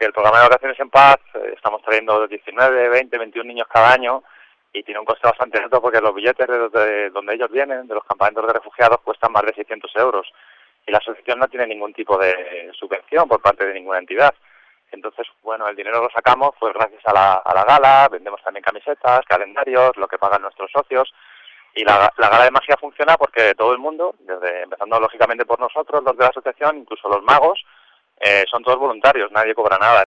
porque el programa de Vacaciones en Paz, estamos trayendo 19, 20, 21 niños cada año y tiene un coste bastante alto porque los billetes de donde ellos vienen, de los campamentos de refugiados, cuestan más de 600 euros y la asociación no tiene ningún tipo de subvención por parte de ninguna entidad. Entonces, bueno, el dinero lo sacamos pues gracias a la gala, vendemos también camisetas, calendarios, lo que pagan nuestros socios. Y la gala de magia funciona porque todo el mundo, empezando lógicamente por nosotros, los de la asociación, incluso los magos, son todos voluntarios, nadie cobra nada.